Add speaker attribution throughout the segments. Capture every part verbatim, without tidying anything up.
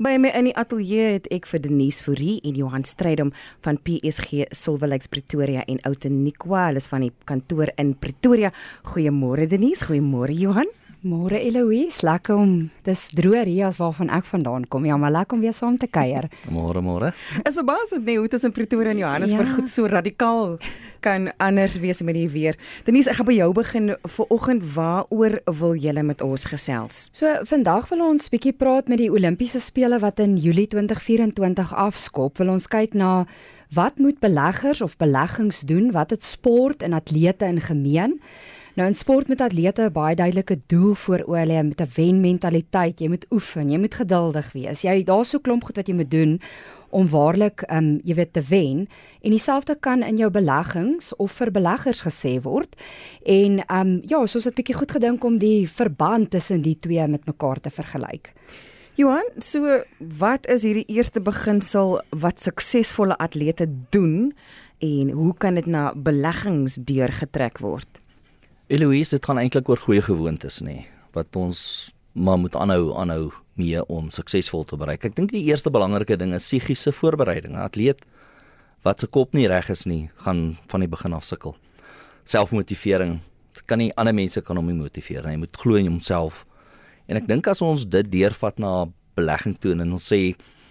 Speaker 1: By my in die ateljee het ek vir Denise Fourie en Johan Strydom van P S G Silver Lakes Pretoria en Outeniqua, hulle is van die kantoor in Pretoria. Goeiemôre Denise, goeiemôre Johan.
Speaker 2: Môre Eloise, lekker om, dis droër hier as waarvan ek vandaan kom, ja, maar lekker om weer saam te kuier.
Speaker 3: Môre, môre.
Speaker 1: Is verbaasend nie, hoe tussen Pretoria en Johannesburg
Speaker 2: Ja.
Speaker 1: goed so radikaal kan anders wees met die weer. Denise, ek gaan by jou begin vanoggend, waaroor wil julle met ons gesels?
Speaker 2: So, vandag wil ons bietjie praat met die Olimpiese spele wat in Julie twintig vyf-en-twintig afskop. Wil ons kyk na wat moet beleggers of beleggings doen, wat het sport en atlete in gemeen? Nou in sport met atlete 'n baie duidelike doel voor oë lê, met 'n wenmentaliteit, jy moet oefen, jy moet geduldig wees. Jy daar's so 'n klomp goed wat jy moet doen om waarlik um, jy weet te wen, en dieselfde kan in jou beleggings of vir beleggers gesê word. En um, ja, soos het bietjie goed gedink om die verband tussen die twee met mekaar te vergelyk.
Speaker 1: Johan, so wat is hierdie eerste beginsel wat suksesvolle atlete doen en hoe kan dit na beleggings deurgetrek word?
Speaker 3: Eloise, dit gaan eintlik oor goeie gewoontes, nê, wat ons maar moet aanhou, aanhou mee om suksesvol te bereik. Ek dink die eerste belangrike ding is psigiese voorbereiding. 'n Atleet wat se kop nie reg is nie, gaan van die begin af sukkel. Selfmotivering, kan nie ander mense kan hom nie motiveer nie. Hy moet glo in homself. En ek dink as ons dit deurvat na belegging toe en ons sê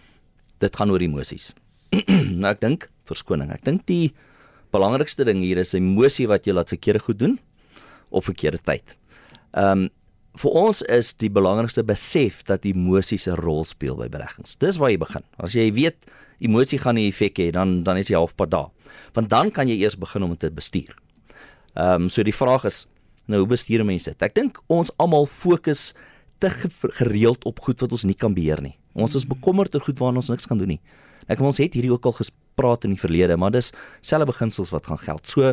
Speaker 3: dit gaan oor emosies. Nou ek dink, verskoning, ek dink die belangrikste ding hier is emosie wat jy laat verkeerde goed doen op verkeerde tyd. Ehm um, vir ons is die belangrikste besef dat emosies 'n rol speel by beleggings. Dis waar jy begin. As jy weet emosie gaan 'n effek hê, dan dan is jy halfpad daar. Want dan kan jy eers begin om dit te bestuur. Ehm um, so die vraag is, nou hoe bestuur mense dit? Ek dink ons almal fokus te gereeld op goed wat ons nie kan beheer nie. Ons is bekommerd oor goed waarna ons niks kan doen nie. Ek ons het hierdie ook al gespreek in die verlede, maar dis selfe beginsels wat gaan geld. So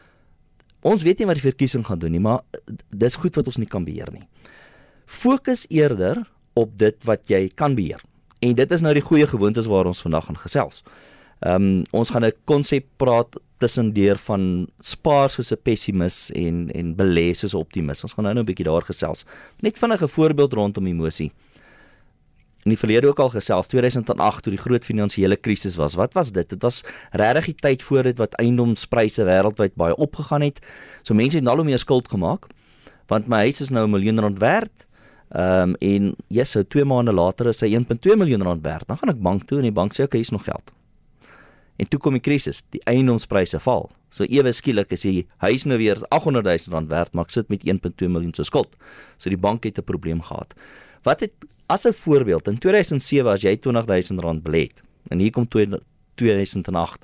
Speaker 3: ons weet nie wat die verkiesing gaan doen nie, maar dis goed wat ons nie kan beheer nie. Fokus eerder op dit wat jy kan beheer. En dit is nou die goeie gewoontes waar ons vandag gaan gesels. Ehm um, ons gaan 'n konsep praat tussendeur van spaar soos 'n pessimis en en belê soos 'n optimis. Ons gaan nou nou 'n bietjie daar gesels. Net vinnig 'n voorbeeld rondom emosie. In die verlede ook al gesels, twee tuisend agt toe die groot finansiële krisis was. Wat was dit? Dit was regtig die tyd voor dit wat eiendomspryse wêreldwyd baie opgegaan het. So mense het al hoe meer skuld gemaak, want my huis is nou 'n miljoen rand werd. Ehm um, en ja, so twee maande later is hy een komma twee miljoen rand werd. Dan gaan ek bank toe en die bank sê okay, is nog geld. En toe kom die krisis, die eiendomspryse val. So ewe skielik is die huis nou weer aghonderd duisend rand werd, maar ek sit met een komma twee miljoen se skuld. So die bank het 'n probleem gehad. Wat het as 'n voorbeeld in twee tuisend sewe as jy twintig duisend rand belê het en hier kom twee tuisend agt.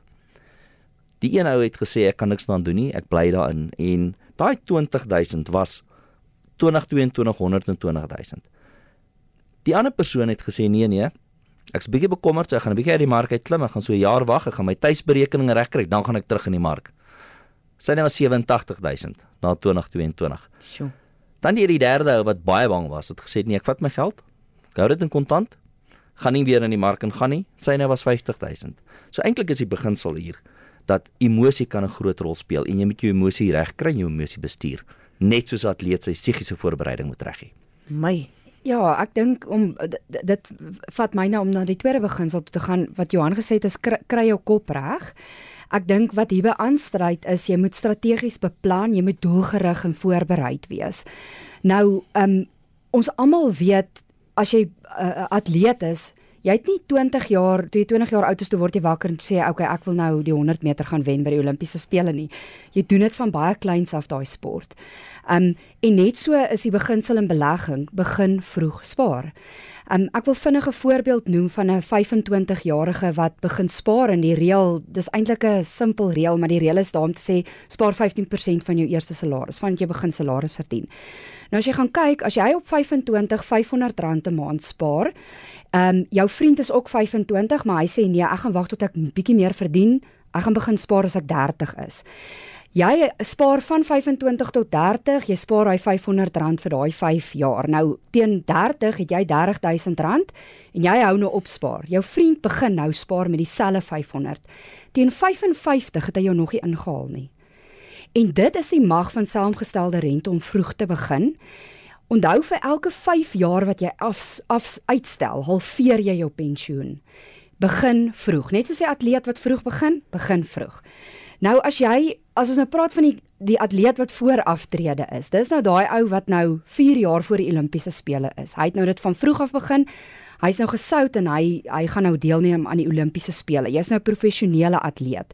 Speaker 3: Die een ou het gesê ek kan niks aan doen nie, ek bly daarin, en daai twintig duisend was twintig tweeëntwintig honderdtwintig duisend. Die ander persoon het gesê nee nee, ek's bietjie bekommerd, so ek gaan 'n bietjie uit die mark uit klim, ek gaan so 'n jaar wag, ek gaan my tuisberekening regkry, dan gaan ek terug in die mark. Syne was sewe en tagtig duisend na twintig tweeëntwintig.
Speaker 1: Sjoe.
Speaker 3: Dan die, die derde ou wat baie bang was, het gesê nee, ek vat my geld, ek hou dit in kontant, gaan nie weer in die mark en gaan nie. Syne was vyftig duisend. So eintlik is die beginsel hier dat emosie kan 'n groot rol speel en jy moet jou emosie reg kry, jou emosie bestuur. Net soos 'n atleet sy psigiese voorbereiding moet reg hê.
Speaker 1: My
Speaker 2: Ja, ek dink om dit, dit vat my nou om na die tweede beginsel toe te gaan, wat Johan gesê het is kry, kry jou kop reg. Ek dink wat hierby aanstryd is, jy moet strategies beplan, jy moet doelgerig en voorbereid wees. Nou, um, ons almal weet, as jy 'n uh, atleet is, jy het nie twintig jaar, toe jy twintig jaar oud is, toe word jy wakker en sê, okay, ek wil nou die honderd meter gaan wen by die Olimpiese spele nie. Jy doen dit van baie kleins af, daai sport. Um, en net so is die beginsel in belegging, begin vroeg spaar. Um, ek wil vinnig 'n voorbeeld noem van 'n vyf-en-twintig-jarige wat begin spaar in die reël. Dis eintlik 'n simpel reël, maar die reël is daar om te sê spaar vyftien persent van jou eerste salaris, vandat jy begin salaris verdien. Nou as jy gaan kyk, as jy op vyf-en-twintig vyfhonderd rand 'n maand spaar, um, jou vriend is ook vyf-en-twintig, maar hy sê nee, ek gaan wag tot ek 'n bietjie meer verdien, ek gaan begin spaar as ek dertig is. Jy spaar van vyf-en-twintig tot dertig, jy spaar hy vyfhonderd rand vir daai vyf jaar. Nou, teen dertig het jy dertig duisend rand en jy hou nou op spaar. Jou vriend begin nou spaar met dieselfde vyfhonderd. Teen vyf en vyftig het hy jou nog nie ingehaal nie. En dit is die mag van saamgestelde rente om vroeg te begin. Onthou vir elke vyf jaar wat jy af, af uitstel, halveer jy jou pensioen. Begin vroeg. Net soos die atleet wat vroeg begin, begin vroeg. Nou as jy, as ons nou praat van die, die atleet wat voor aftrede is, dis nou daai ou wat nou vier jaar voor die Olimpiese spele is. Hy het nou dit van vroeg af begin, hy is nou gesout en hy, hy gaan nou deelneem aan die Olimpiese spele. Jy is nou 'n professionele atleet.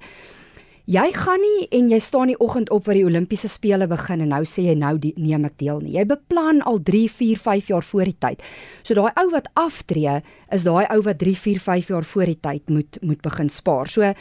Speaker 2: Jy gaan nie en jy staan die oggend op wat die Olimpiese spele begin en nou sê jy nou die, neem ek deel nie. Jy beplan al drie, vier, vyf jaar voor die tyd. So daai ou wat aftree, is daai ou wat drie, vier, vyf jaar voor die tyd moet, moet begin spaar. So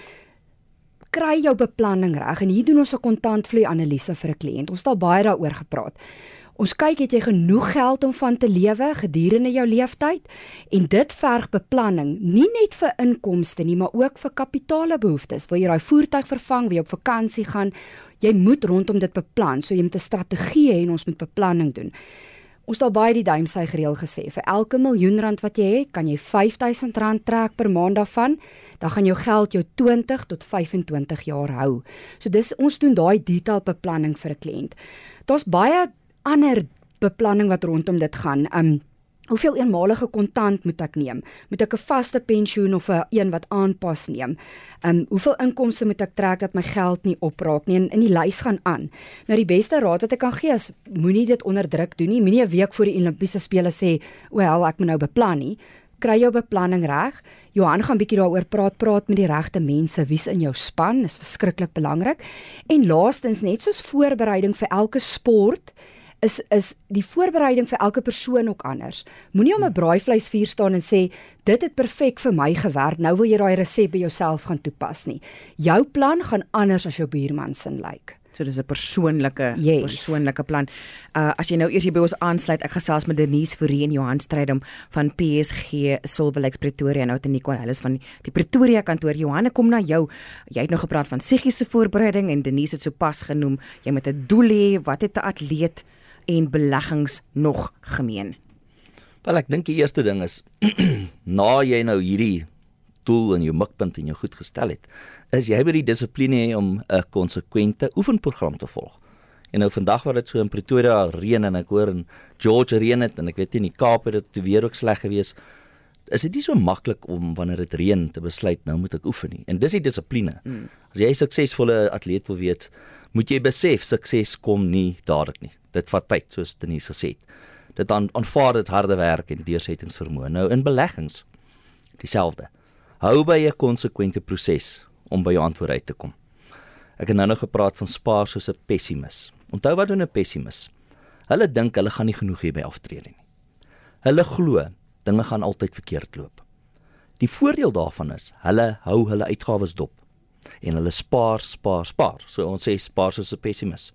Speaker 2: kry jou beplanning reg en hier doen ons 'n kontantvloei analise vir 'n kliënt. Ons het al baie daaroor gepraat. Ons kyk, het jy genoeg geld om van te lewe gedurende jou leeftyd? En dit verg beplanning, nie net vir inkomste nie, maar ook vir kapitaalbehoeftes. Wil jy daai voertuig vervang, wil jy op vakansie gaan? Jy moet rondom dit beplan, so jy moet 'n strategie hê en ons moet beplanning doen. Ons het al baie die duimsuigreël gesê, vir elke miljoen rand wat jy het, kan jy vyf duisend rand trek per maand daarvan, dan gaan jou geld jou twintig tot vyf en twintig jaar hou. So dis, ons doen daai detail beplanning vir 'n kliënt. Daar's baie ander beplanning wat rondom dit gaan. Um, hoeveel eenmalige kontant moet ek neem? Moet ek 'n vaste pensioen of 'n een wat aanpas neem? Um, hoeveel inkomste moet ek trek dat my geld nie opraak nie? En in die lys gaan aan. Nou die beste raad wat ek kan gee is, moenie dit onder druk doen nie. Moenie 'n week voor die Olimpiese spele sê, wel, ek moet nou beplan nie. Kry jou beplanning reg. Johan gaan bietjie daaroor praat, praat met die regte mense, wie's in jou span, is verskriklik belangrik. En laastens, net soos voorbereiding vir elke sport, is is die voorbereiding vir elke persoon ook anders. Moenie om 'n braaivleisvuur staan en sê dit het perfek vir my gewerk, nou wil jy daai resep by jouself gaan toepas nie. Jou plan gaan anders as jou buurman se lyk.
Speaker 1: So dis 'n persoonlike
Speaker 2: yes.
Speaker 1: persoonlike plan. Uh as jy nou eers hier by ons aansluit, ek gesels met Denise Fourie en Johan Strydom van P S G Silver Lakes Pretoria en Outeniqua, hulle is van die Pretoria kantoor. Johan, ek kom na jou. Jy het nou gepraat van psigiese voorbereiding en Denise het sopas genoem jy moet 'n doel hê. Wat het 'n atleet en beleggings nog gemeen?
Speaker 3: Wel, ek dink die eerste ding is na jy nou hierdie doel en jou mikpunt en jou goed gestel het, is jy by die dissipline hê om 'n konsekwente oefenprogram te volg. En nou vandag wat dit so in Pretoria reën en ek hoor in George reën het en ek weet nie in die Kaap het dit weer ook sleg gewees, is dit nie so maklik om wanneer dit reën te besluit nou moet ek oefen nie. En dis die dissipline. Mm. As jy 'n suksesvolle atleet wil weet, moet jy besef sukses kom nie dadelik nie. Dit vat tyd, soos Denise gesê het. Dit aan, aanvaar dit harde werk en deursettingsvermoë. Nou in beleggings dieselfde. Hou by 'n konsekwente proses om by jou antwoord uit te kom. Ek het nou nog gepraat van spaar soos 'n pessimis. Onthou wat doen 'n pessimis? Hulle dink hulle gaan nie genoeg hê by aftrede nie. Hulle glo dinge gaan altyd verkeerd loop. Die voordeel daarvan is, hulle hou hulle uitgawes dop en hulle spaar, spaar, spaar. So ons sê spaar soos 'n pessimis.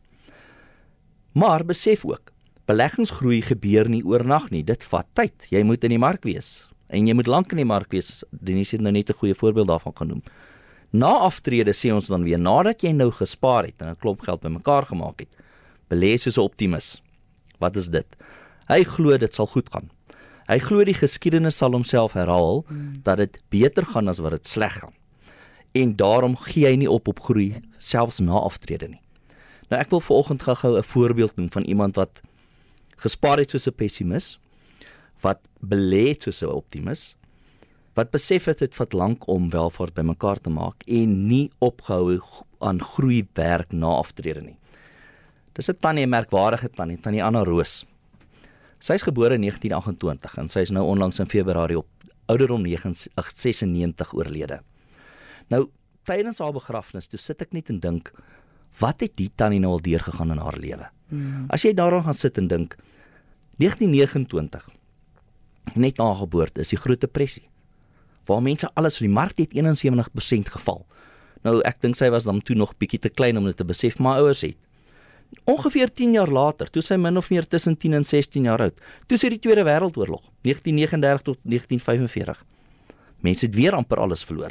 Speaker 3: Maar besef ook, beleggingsgroei gebeur nie oornag nie. Dit vat tyd. Jy moet in die mark wees. En jy moet lank in die mark wees. Denise het nou net 'n goeie voorbeeld daarvan genoem. Na aftrede sê ons dan weer, nadat jy nou gespaar het en 'n klomp geld bymekaar gemaak het, belê soos 'n optimis. Wat is dit? Hy glo dit sal goed gaan. Hy glo die geskiedenis sal homself herhaal, hmm. dat dit beter gaan as wat dit sleg gaan. En daarom gee hy nie op op groei, selfs na aftrede nie. Nou ek wil vanoggend gou-gou 'n voorbeeld noem van iemand wat gespaar het soos 'n pessimis, wat belê het soos 'n optimis, wat besef het dit vat lank om welvaart bymekaar te maak en nie opgehou aan groei werk na aftrede nie. Dis 'n tannie, 'n merkwaardige tannie, tannie Anna Roos. Sy is gebore in negentien agt agt twee en sy is nou onlangs in Februarie op ouderdom sesennegentig oorlede. Nou, tydens haar begrafnis, toe sit ek net en dink, wat het die tannie nou al deurgegaan in haar lewe? Hmm. As jy daaraan gaan sit en dink, negentien vyf nege, net na haar geboorte, is die Groot Depressie, waar mense alles, die mark het eenensewentig persent geval. Nou, ek dink sy was dan toe nog bietjie te klein om dit te besef, maar ouers het. Ongeveer tien jaar later, toe sy min of meer tussen tien en sestien jaar oud, toe sy die Tweede Wêreldoorlog, negentien vyf nege tot negentien vyf-en-veertig. Mense het weer amper alles verloor.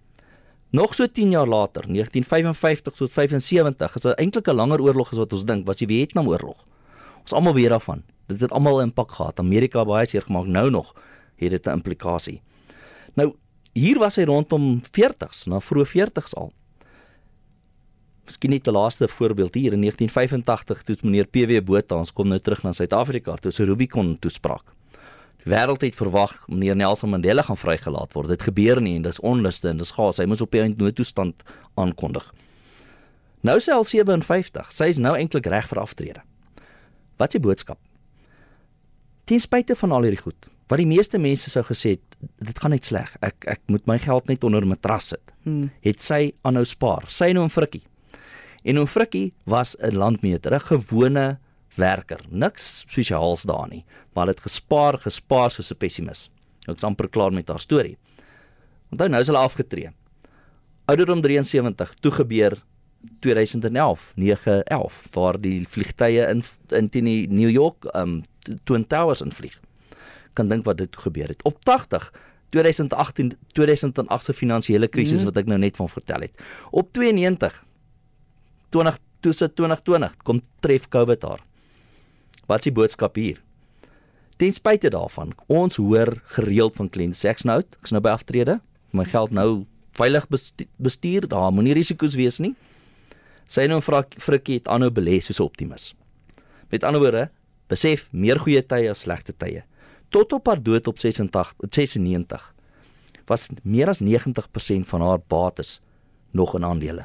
Speaker 3: Nog so tien jaar later, negentien vyf-en-vyftig tot vyf-en-sewentig, is eintlik 'n langer oorlog as wat ons dink, was die Vietnamoorlog. Ons almal weer daarvan. Dit het almal 'n impak gehad. Amerika baie seer gemaak, nou nog het dit 'n implikasie. Nou, hier was hy rondom veertigs, na vroeë veertigs al. Miskien net die laaste voorbeeld hier in negentien vyfentagtig toe meneer P W Botha, ons kom nou terug na Suid-Afrika, toe se Rubicon toespraak. Die wêreld het verwag meneer Nelson Mandela gaan vrygelaat word. Dit gebeur nie en dis onluste en dis chaos. Hy moes op die noodtoestand aankondig. Nou sy al sewenvyftig, sy is nou eintlik reg vir aftrede. Wat is die boodskap? Ten spyte van al hierdie goed, wat die meeste mense sou gesê het, dit gaan net sleg, ek, ek moet my geld net onder 'n matras sit, hmm. het sy aanhou spaar, sy en oom Frikkie. En oom Frikkie was 'n landmeter, 'n gewone werker, niks spesiaals daar nie, maar het gespaar, gespaar soos 'n pessimis. Ek is amper klaar met haar storie. Onthou, nou is hulle afgetree. Ouderdom drie en sewentig, toe gebeur tweeduisend elf, nege elf, waar die vliegtye in, in die New York um, Twin Towers invlieg. Kan dink wat dit gebeur het. Op tagtig, tweeduisend agttien, tweeduisend agt se finansiële krisis mm. wat ek nou net van vertel het. Op twee en negentig, twintig, twintig twintig, kom tref COVID haar. Wat is die boodskap hier? Ten spyte daarvan, ons hoor gereeld van kliënte sê ek's nou oud, ek's nou by aftrede, my geld nou veilig bestuur, daar moenie risiko's wees nie. Sy nou Frikkie het aanhou belê soos 'n optimis. Met ander woorde, besef meer goeie tye as slegte tye. Tot op haar dood op sesennegentig was meer as negentig persent van haar bates nog in aandele.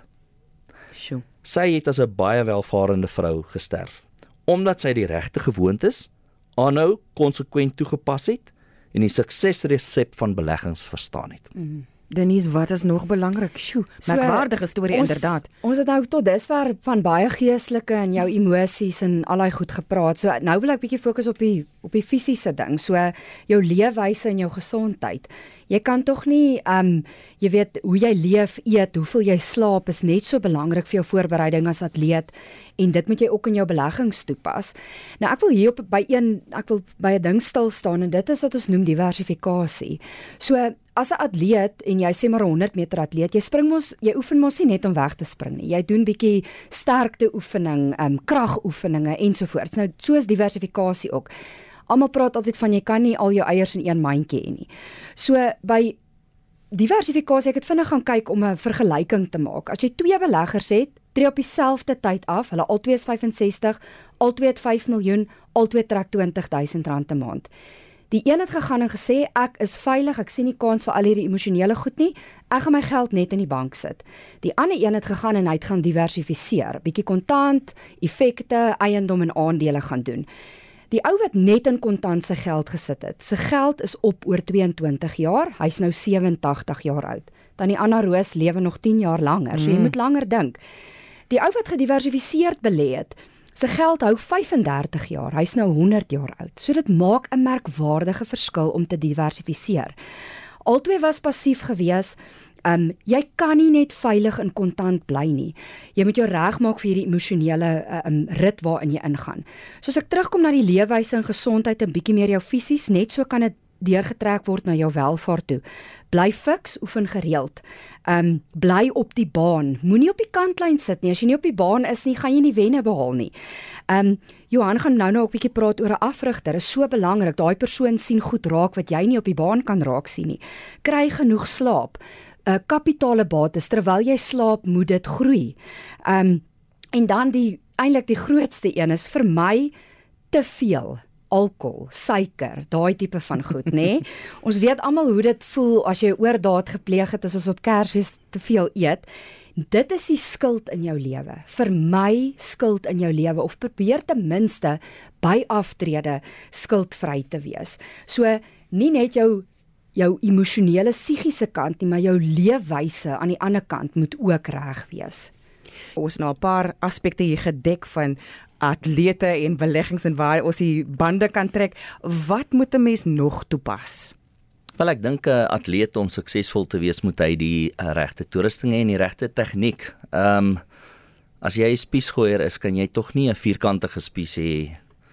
Speaker 1: Sjoe.
Speaker 3: Sy het as 'n baie welvarende vrou gesterf, omdat sy die regte gewoontes aanhou konsekwent toegepas het en die suksesresep van beleggings verstaan het.
Speaker 1: Mm. Denise, wat is nog belangrik? Sjoe, merkwaardige so, storie
Speaker 2: ons,
Speaker 1: inderdaad.
Speaker 2: Ons het nou tot dusver van baie geestelike en jou emosies en al daai goed gepraat. So nou wil ek bietjie fokus op die op die fisiese ding. So jou leefwyse en jou gesondheid. Jy kan tog nie um jy weet hoe jy leef, eet, hoeveel jy slaap is net so belangrik vir jou voorbereiding as atleet en dit moet jy ook in jou beleggings toepas. Nou ek wil hier op by een ek wil by 'n ding stil staan en dit is wat ons noem diversifikasie. So as 'n atleet en jy sê maar 'n honderd meter atleet, jy spring mos, jy oefen mos nie net om weg te spring nie. Jy doen bietjie sterkte oefening, um, kragoefeninge ensovoorts. Nou so is diversifikasie ook. Almal praat altyd van jy kan nie al jou eiers in een mandjie hê nie. So by diversifikasie, ek het vinnig gaan kyk om 'n vergelyking te maak. As jy twee beleggers het, tree op dieselfde tyd af, hulle albei is vyf-en-sestig, albei het vyf miljoen, albei trek twintig duisend rand 'n maand. Die een het gegaan en gesê ek is veilig, ek sien nie kans vir al hierdie emosionele goed nie, ek gaan my geld net in die bank sit. Die ander een het gegaan en hy het gaan diversifiseer, bietjie kontant, effekte, eiendom en aandele gaan doen. Die ou wat net in kontant sy geld gesit het, sy geld is op oor twee-en-twintig jaar, hy's nou sewentig jaar oud. Dan die Anna Roos lewe nog tien jaar langer, so jy mm. moet langer dink. Die ou wat gediversifiseerd belê het, sy geld hou vyf-en-dertig jaar, hy's nou honderd jaar oud. So dit maak 'n merkwaardige verskil om te diversifiseer. Albei was passief gewees. Um, jy kan nie net veilig in kontant bly nie. Jy moet jou regmaak vir hierdie emosionele um, rit waarin jy ingaan. So as ek terugkom na die leefwyse en gesondheid en bietjie meer jou fisies, net so kan dit deurgetrek word na jou welvaart toe. Bly fiks, oefen gereeld. Um, bly op die baan. Moenie op die kantlyn sit nie. As jy nie op die baan is nie, gaan jy nie wenne behaal nie. Um, Johan gaan nou nou ook 'n bietjie praat oor 'n afrigter. Is so belangrik. Daai persoon sien goed raak wat jy nie op die baan kan raak sien nie. Kry genoeg slaap. Uh, kapitale bates, terwyl jy slaap, moet dit groei. Um, en dan die, eintlik die grootste een is vir my te veel alkohol, suiker, daai tipe van goed, nê? Nee? Ons weet almal hoe dit voel as jy oordaad gepleeg het as ons op Kersfees te veel eet. Dit is die skuld in jou lewe. Vir my skuld in jou lewe of probeer ten minste by aftrede skuldvry te wees. So nie net jou jou emosionele psigiese kant nie, maar jou leefwyse aan die ander kant moet ook reg wees.
Speaker 1: Ons het nou 'n paar aspekte hier gedek van atlete en beleggings en waar ons die bande kan trek. Wat moet 'n mens nog toepas?
Speaker 3: Wel, ek dink 'n atleet om suksesvol te wees moet hy die uh, regte toerusting hê en die regte tegniek. Ehm um, as jy 'n spiesgooier is, kan jy tog nie 'n vierkantige spies hê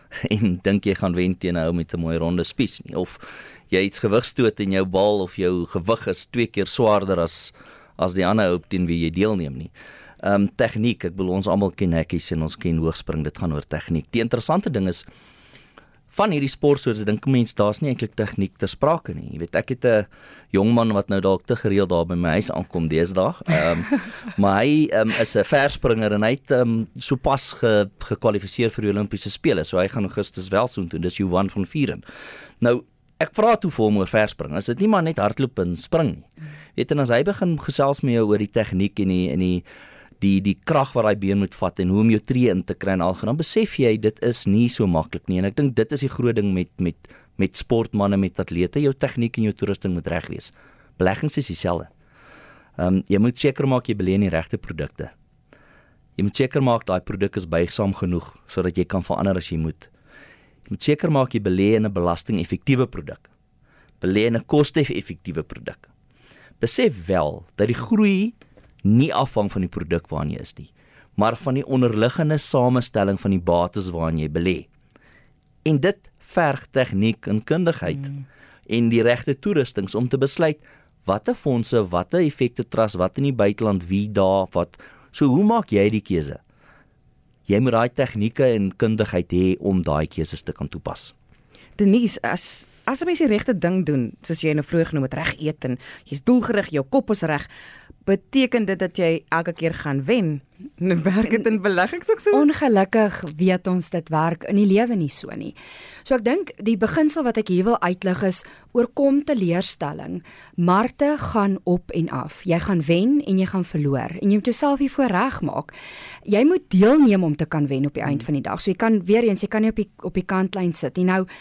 Speaker 3: en dink jy gaan wen teen 'n ou met 'n mooi ronde spies nie, of jy iets gewig stoot en jou bal of jou gewig is twee keer swaarder as as die ander ou teen wie jy deelneem nie. Ehm um, tegniek, ek bedoel ons almal ken hekkies en ons ken hoogspring, dit gaan oor tegniek. Die interessante ding is van hierdie sportsoorte dink mense daar's nie eintlik tegniek ter sprake nie. Jy weet, ek het 'n jong man wat nou dalk te gereeld daar by my huis aankom deesdae. Ehm um, maar hy um, is 'n verspringer en hy het um, sopas ge, gekwalifiseer vir die Olimpiese spele. So hy gaan Augustus wel so toe. Dis Johan van Vieren. Nou ek vra toe vir hom oor verspring. Is dit nie maar net hardloop en spring nie? Weet en as hy begin gesels met jou oor die tegniek en die en die die die krag wat daai been moet vat en hoe om jou tree in te kry en al dan besef jy dit is nie so maklik nie en ek dink dit is die groot ding met met met sportmense, met atlete, jou tegniek en jou toerusting moet reg wees. Beleggings is dieselfde. Ehm um, jy moet seker maak jy belê in die regte produkte. Jy moet seker maak daai produk is buigsaam genoeg sodat jy kan verander as jy moet. Jy moet seker maak jy belê in 'n belasting-effektiewe produk. Belê in 'n koste-effektiewe produk. Besef wel dat die groei nie afhang van die produk waarin jy is nie, maar van die onderliggende samestelling van die bates waarin jy belê. En dit verg tegniek en kundigheid mm. en die regte toerustings om te besluit watter fondse, watter effekte trust, wat in die buiteland, wie daar, wat. So hoe maak jy die keuse? Jy moet daai tegnieke en kundigheid hê om daai keuses te kan toepas.
Speaker 1: Denise, as as 'n mens die regte ding doen, soos jy nou vroeër genoem het, reg eet en jy's doelgerig, jou kop is reg, beteken dit dat jy elke keer gaan wen? Werk dit in beleggings ook so?
Speaker 2: Ongelukkig weet ons dit werk in die lewe nie so nie. So ek dink die beginsel wat ek hier wil uitlig is, oorkom teleurstelling. Markte gaan op en af. Jy gaan wen en jy gaan verloor en jy moet jouself hiervoor regmaak. Jy moet deelneem om te kan wen op die eind van die dag. So jy kan weer eens, jy kan nie op die op die kantlyn sit nie. Nou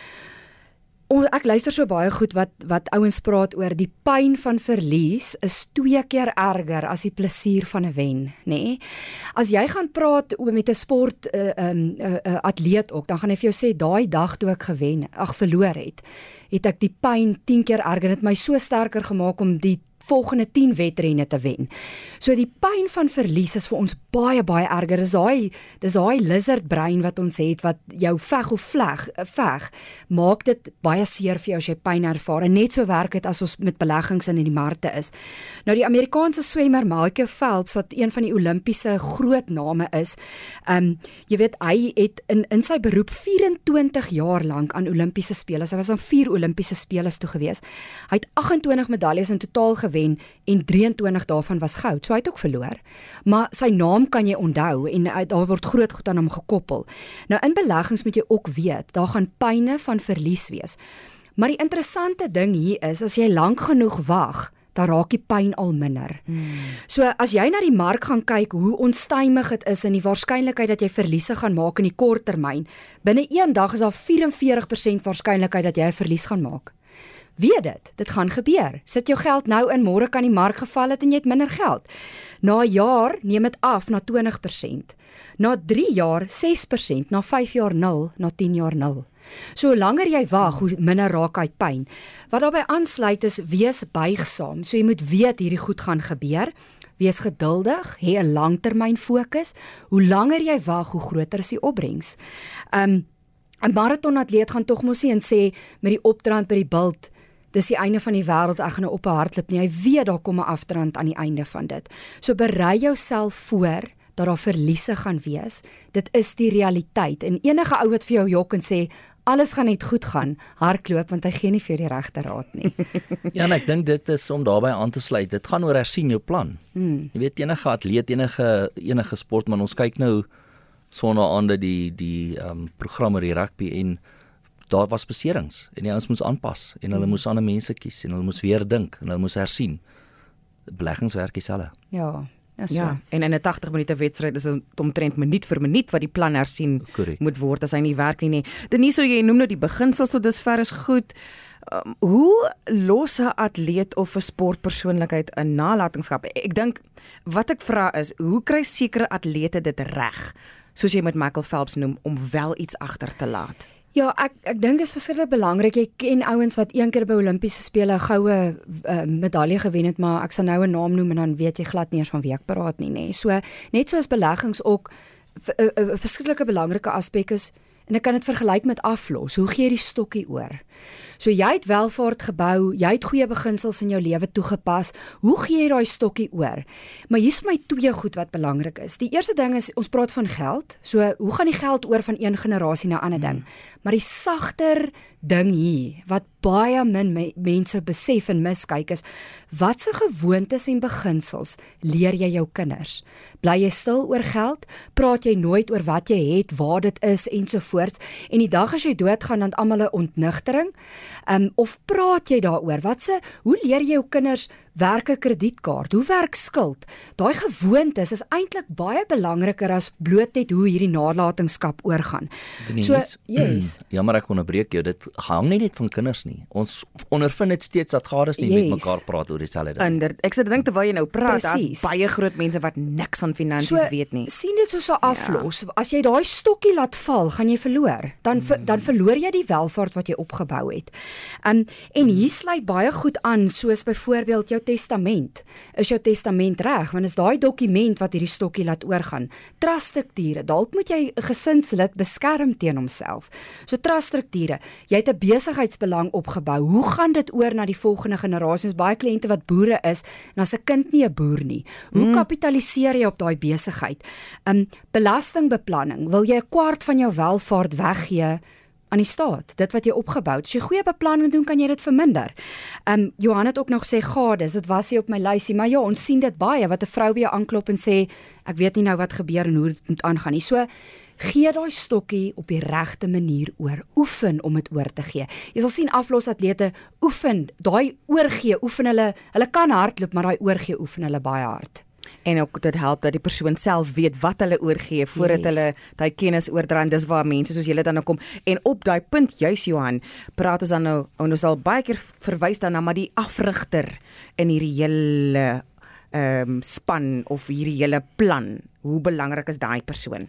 Speaker 2: ek luister so baie goed wat wat ouens praat oor die pyn van verlies is twee keer erger as die plesier van 'n wen, nê? Nee? As jy gaan praat oor met 'n sport uh, um, uh, uh, atleet ook, dan gaan hy vir jou sê daai dag toe ek gewen, ag verloor het, het ek die pyn tien keer erger, dit my so sterker gemaak om die volgende tien wedrenne te wen. So die pyn van verlies is vir ons baie baie erger. Dis daai dis daai lizard brein wat ons het wat jou veg of vleg veg. Maak dit baie seer vir jou as jy pyn ervaar. En net so werk dit as ons met beleggings in die markte is. Nou die Amerikaanse swemmer Michael Phelps wat een van die Olimpiese groot name is. Um jy weet hy het in in sy beroep vyf-en-twintig jaar lank aan Olimpiese spele. Hy was aan vier Olimpiese spele toe gewees. Hy het agt en twintig medaljes in totaal gewen en drieëntwintig daarvan was goud. So hy het ook verloor. Maar sy naam kan jy onthou en daar word groot goed aan hom gekoppel. Nou in beleggings moet jy ook weet, daar gaan pyne van verlies wees. Maar die interessante ding hier is, as jy lank genoeg wag, dan raak die pyn al minder. Hmm. So as jy na die mark gaan kyk hoe onstuimig dit is en die waarskynlikheid dat jy verliese gaan maak in die kort termyn, binne een dag is daar vyf en veertig persent waarskynlikheid dat jy 'n verlies gaan maak. Weet dit, dit gaan gebeur. Sit jou geld nou in, môre kan die mark geval het en jy het minder geld. Na 'n jaar neem dit af na twintig persent. Na drie jaar ses persent, na vyf jaar nul, na tien jaar nul. So hoe langer jy wag, hoe minder raak hy pyn. Wat daarbey aansluit is, wees buigsaam. So jy moet weet hierdie goed gaan gebeur. Wees geduldig, hê 'n langtermyn fokus. Hoe langer jy wag, hoe groter is die opbrengs. Um, 'n marathonatleet gaan tog mos nie en sê met die opdrand by die bult, dis die einde van die wêreld, ek gaan nou op 'n hardloop nie. Hy weet daar kom 'n afdrand aan die einde van dit. So berei jouself voor dat daar verliese gaan wees. Dit is die realiteit. En enige ou wat vir jou jok en sê alles gaan net goed gaan, hardloop want hy gee nie vir die regte raad nie.
Speaker 3: Ja, en ek dink dit is om daarbey aan te sluit. Dit gaan oor hersien jou plan. Hmm. Jy weet enige atleet, enige enige sportman, ons kyk nou sonnaande die die ehm um, programme die rugby en daar was beserings en die ouens moes aanpas en hulle moes ander mense kies en hulle moes weer dink en hulle moes hersien. Beleggingswerk dieselfde.
Speaker 2: Ja, ja, so.
Speaker 1: Ja, en in 'n tagtig minute wedstryd is dit omtrent minuut vir minuut wat die plan hersien Correct. Moet word as hy nie werk nie nie. Denise, so jy noem nou die beginsels tot dusver is goed. Um, hoe los 'n atleet of 'n sportpersoonlikheid 'n nalatenskap? Ek dink wat ek vra is, hoe kry sekere atlete dit reg, soos jy met Michael Phelps noem, om wel iets agter te laat?
Speaker 2: Ja, ek ek dink dit is verskriklik belangrik. Jy ken ouens wat een keer by Olimpiese spele 'n goue uh, medalje gewen het, maar ek sal nou 'n naam noem en dan weet jy glad nie eens van wie ek praat nie, nê. So net soos beleggings ook 'n verskriklike belangrike aspek is, En ek kan dit vergelyk met aflos. Hoe gee jy die stokkie oor? So jy het welvaart gebou, jy het goeie beginsels in jou lewe toegepas. Hoe gee jy daai stokkie oor? Maar hier's vir my twee goed wat belangrik is. Die eerste ding is ons praat van geld. So hoe gaan die geld oor van een generasie na 'n ander ding? Maar die sagter ding hier wat baie min me, mense besef en miskyk is, watse gewoontes en beginsels leer jy jou kinders? Bly jy stil oor geld? Praat jy nooit oor wat jy het, waar dit is ensovoorts? En die dag as jy doodgaan dan almal 'n ontnigtering? Um, of praat jy daaroor? Watse hoe leer jy jou kinders werk 'n kredietkaart? Hoe werk skuld? Daai gewoontes is eintlik baie belangriker as bloot net hoe hierdie nalatenskap oorgaan.
Speaker 3: Denise,
Speaker 2: So, yes.
Speaker 3: Ja, maar ek onderbreek jou, dit hang nie net van kinders nie. Ons ondervind dit steeds dat gades nie
Speaker 2: Yes.
Speaker 3: met mekaar praat oor dieselfde ding.
Speaker 1: Inder, ek sê dink terwyl jy nou praat,
Speaker 2: Presies.
Speaker 1: daar's baie groot mense wat niks van finansies weet nie.
Speaker 2: Sien dit soos 'n aflos. Ja. As jy daai stokkie laat val, gaan jy verloor. Dan mm. dan verloor jy die welvaart wat jy opgebou het. Um, en hier sluit baie goed aan, soos byvoorbeeld jou testament. Is jou testament reg? Want is daai dokument wat hierdie stokkie laat oorgaan. Truststrukture. Dalk moet jy 'n gesinslid beskerm teen homself. So truststrukture. Jy het 'n besigheidsbelang opgebou. Hoe gaan dit oor na die volgende generasie? Baie kliënte wat boere is, en as 'n kind nie 'n boer nie. Hoe mm. kapitaliseer jy op daai besigheid? Um, belastingbeplanning. Wil jy 'n kwart van jou welvaart weggee aan die staat, dit wat jy opgebou het? As jy goeie beplanning doen, kan jy dit verminder. Um, Johan het ook nog gesê, gades, dit was nie op my lysie, maar ja, ons sien dit baie, wat 'n vrou by jou aanklop en sê, ek weet nie nou wat gebeur en hoe dit moet aangaan nie. So, gee daai stokkie op die regte manier oor. Oefen om dit oor te gee. Jy sal sien aflosatlete oefen, daai oorgee, oefen hulle, hulle kan hardloop, maar daai oorgee oefen hulle baie hard.
Speaker 1: En ook dit help dat die persoon self weet wat hulle oorgee voordat
Speaker 2: Yes.
Speaker 1: hulle daai kennis oordra, en dis waar mense soos julle dan nou kom. En op daai punt juis Johan, praat ons dan nou, ons al baie keer verwys dan na maar die afrigter in hierdie hele ehm um, span of hierdie hele plan. Hoe belangrik is daai persoon?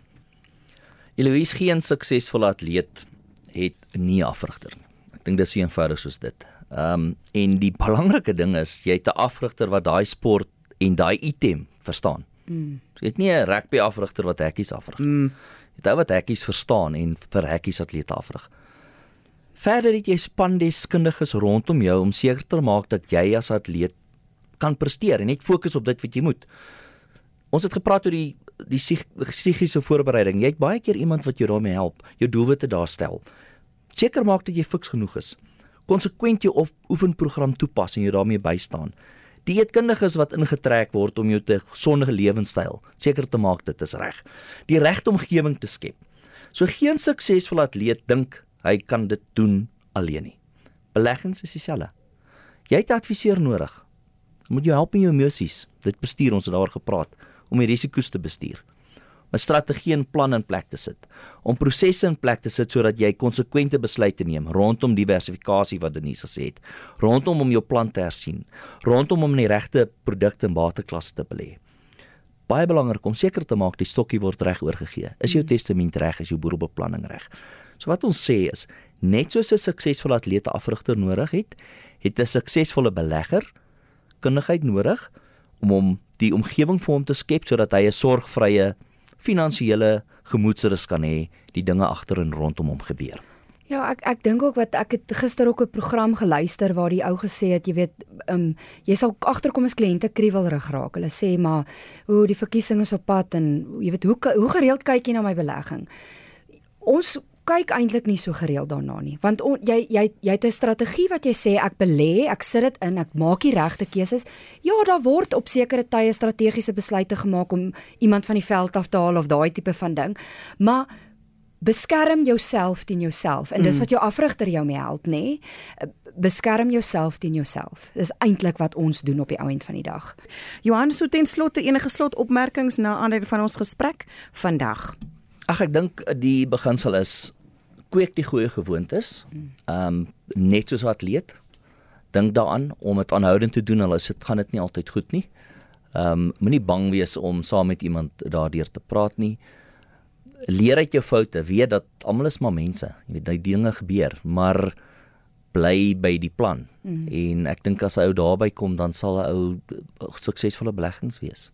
Speaker 3: Eloise, geen suksesvolle atleet het nie 'n afrigter nie. Ek dink dis so eenvoudig soos dit. Ehm um, en die belangrike ding is jy het 'n afrigter wat daai sport en daai item verstaan. Mm. Jy het nie 'n rugby afrigter wat hekkies afrig. Mm. Jy het ou wat hekkies verstaan en vir hekkies atlete afrig. Verder het jy spandeskundiges rondom jou om seker te maak dat jy as atleet kan presteer en net fokus op dit wat jy moet. Ons het gepraat oor die die psigiese voorbereiding. Jy het baie keer iemand wat jou daarmee help, jou doelwitte daar stel. Seker maak dat jy fiks genoeg is. Konsekwent jou of oefenprogram toepas en jou daarmee bystaan. Dieetkundiges wat ingetrek word om jou te gesonde lewenstyl seker te maak dit is reg. Die regte omgewing te skep. So geen suksesvolle atleet dink hy kan dit doen alleen nie. Beleggings is dieselfde. Jy het 'n adviseur nodig. Hy moet jou help in jou emosies. Dit bestuur, ons het daaroor gepraat, om die risiko's te bestuur. 'n Strategie en plan in plek te sit, om prosesse in plek te sit sodat jy konsekwente besluite neem rondom diversifikasie wat Denise gesê het, rondom om jou plan te hersien, rondom om in die regte produkte en bateklasse te belê. Baie belangrik om seker te maak die stokkie word reg oorgegee. Is jou testament reg? Is jou boedelbeplanning reg? So wat ons sê is, net soos 'n suksesvolle atleet 'n afrigter nodig het, het 'n suksesvolle belegger kundigheid nodig om hom die omgewing vir hom te skep sodat hy 'n sorgvrye finansiële gemoedsrus kan hê, die dinge agter en rondom hom gebeur.
Speaker 2: Ja, ek ek dink ook wat ek het gister ook 'n program geluister waar die ou gesê het, jy weet, um, jy sal agterkom as kliënte kriewelrig raak. Hulle sê maar, o, die verkiesing is op pad en jy weet, hoe hoe gereeld kyk jy na my belegging? Ons kyk eintlik nie so gereeld daarna nie, want on, jy jy jy het 'n strategie wat jy sê ek belê, ek sit dit in, ek maak die regte keuses. Ja, daar word op sekere tye strategiese besluite gemaak om iemand van die veld af te haal of daai tipe van ding, maar beskerm jouself teen jouself en dis wat jou afrigter jou mee help, nê? Nee? Beskerm jouself teen jouself. Dis eintlik wat ons doen op die ou end van die dag.
Speaker 1: Johan, so ten slotte enige slotopmerkings na aanleiding van ons gesprek vandag?
Speaker 3: Ag, ek dink die beginsel is kweek die goeie gewoontes. Ehm um, net soos 'n atleet. Dink daaraan om dit aanhoudend te doen, al is dit gaan dit nie altyd goed nie. Ehm um, moenie bang wees om saam met iemand daardeur te praat nie. Leer uit jou foute, weet dat almal is maar mense. Jy weet, daai dinge gebeur, maar bly by die plan. Mm. En ek dink as 'n ou daarby kom, dan sal 'n ou suksesvolle beleggings wees.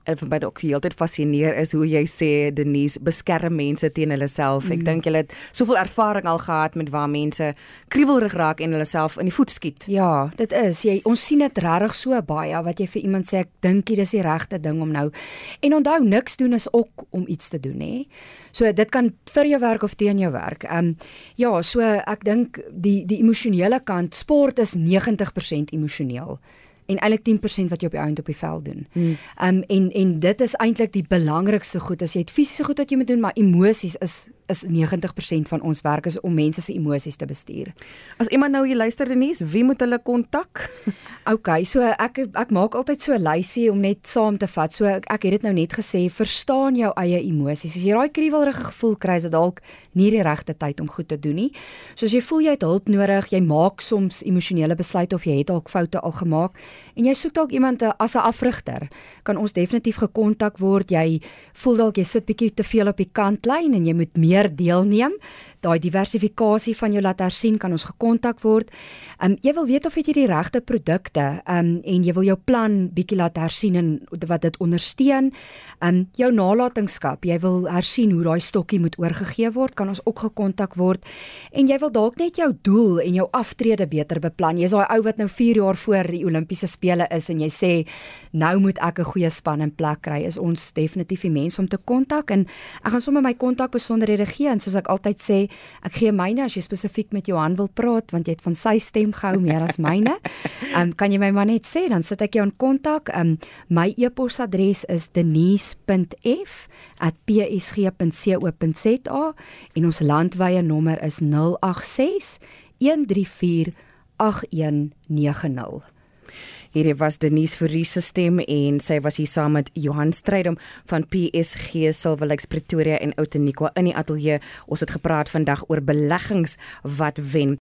Speaker 1: En vir my ook heeltyd fascineer is hoe jy sê, Denise, beskerm mense teen hulle self. Mm. Ek dink jy het soveel ervaring al gehad met waar mense kriewelrig raak en hulle self in die voet skiet.
Speaker 2: Ja, dit is. Jy, ons sien dit regtig so baie, wat jy vir iemand sê, ek dink dit is die regte ding om nou. En onthou, niks doen is ook om iets te doen, hè. So dit kan vir jou werk of teen jou werk. Ehm um, ja, so ek dink die die emosionele kant, sport is negentig persent emosioneel. En eintlik tien persent wat jy op die einde op die veld doen. Hmm. Um, en en dit is eintlik die belangrikste goed. As jy het fisiese goed wat jy moet doen, maar emosies is is negentig persent van ons werk is om mense se emosies te bestuur.
Speaker 1: As iemand nou hier luister, Denise, wie moet hulle kontak?
Speaker 2: Okay, so ek ek maak altyd so 'n lysie om net saam te vat. So ek, ek het dit nou net gesê, verstaan jou eie emosies. As jy daai kriewelrige gevoel kry, is dit dalk nie die regte tyd om goed te doen nie. So as jy voel jy het hulp nodig, jy maak soms emosionele besluite of jy het dalk foute al gemaak en jy soek dalk iemand as 'n afrigter, kan ons definitief gekontak word. Jy voel dalk jy sit bietjie te veel op die kantlyn en jy moet meer deelneem. Daai diversifikasie van jou laat hersien, kan ons gekontak word. Um, jy wil weet of jy die regte produkte um, en jy wil jou plan bietjie laat hersien en wat dit ondersteun. Um, jou nalatenskap, jy wil hersien hoe daai stokkie moet oorgegee word, kan ons ook gekontak word. En jy wil dalk net jou doel en jou aftrede beter beplan. Jy is daai ou wat nou vier jaar voor die Olimpiese spele is en jy sê, nou moet ek 'n goeie span in plek kry. Is ons definitief die mens om te kontak en ek gaan sommer my kontakbesonderhede gee en soos ek altyd sê, ek gee myne as jy spesifiek met Johan wil praat, want jy het van sy stem gehou meer as myne. Um, kan jy my maar net sê, dan sit ek jou in kontak. Um, my e-posadres is denise punt f at p s g punt co punt z a en ons landwyse nommer is nul agt ses, een drie vier, agt een nege nul.
Speaker 1: Hierdie was Denise Fourie se stem en sy was hier saam met Johan Strydom van P S G Silver Lakes Pretoria en Outeniqua in die ateljee. Ons het gepraat vandag oor beleggings wat wen.